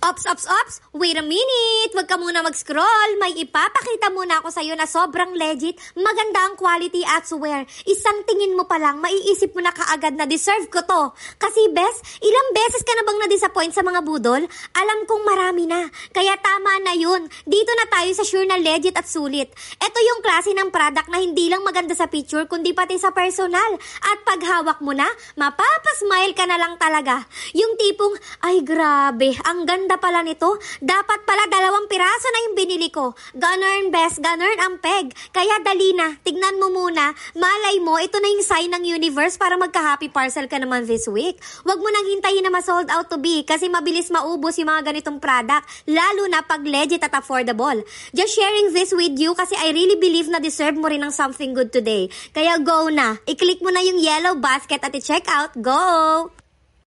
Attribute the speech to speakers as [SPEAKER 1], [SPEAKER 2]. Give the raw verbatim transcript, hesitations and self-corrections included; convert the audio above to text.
[SPEAKER 1] Ops, ops, ops! Wait a minute! Huwag ka muna mag-scroll. May ipapakita muna ako sa'yo na sobrang legit, maganda ang quality at swear. Isang tingin mo pa lang, maiisip mo na kaagad na deserve ko to. Kasi bes, ilang beses ka na bang na-disappoint sa mga budol? Alam kong marami na. Kaya tama na yun. Dito na tayo sa sure na legit at sulit. Ito yung klase ng product na hindi lang maganda sa picture, kundi pati sa personal. At pag hawak mo na, mapapasmile ka na lang talaga. Yung tipong, ay grabe, ang ganda pala nito. Dapat pala dalawang piraso na yung binili ko. Ganun, best. Ganun ang peg. Kaya dali na. Tignan mo muna. Malay mo, ito na yung sign ng universe para magka-happy parcel ka naman this week. Huwag mo nang hintayin na ma-sold out to be kasi mabilis maubos yung mga ganitong product. Lalo na pag legit at affordable. Just sharing this with you kasi I really believe na deserve mo rin ng something good today. Kaya go na. I-click mo na yung yellow basket at i-check out. Go!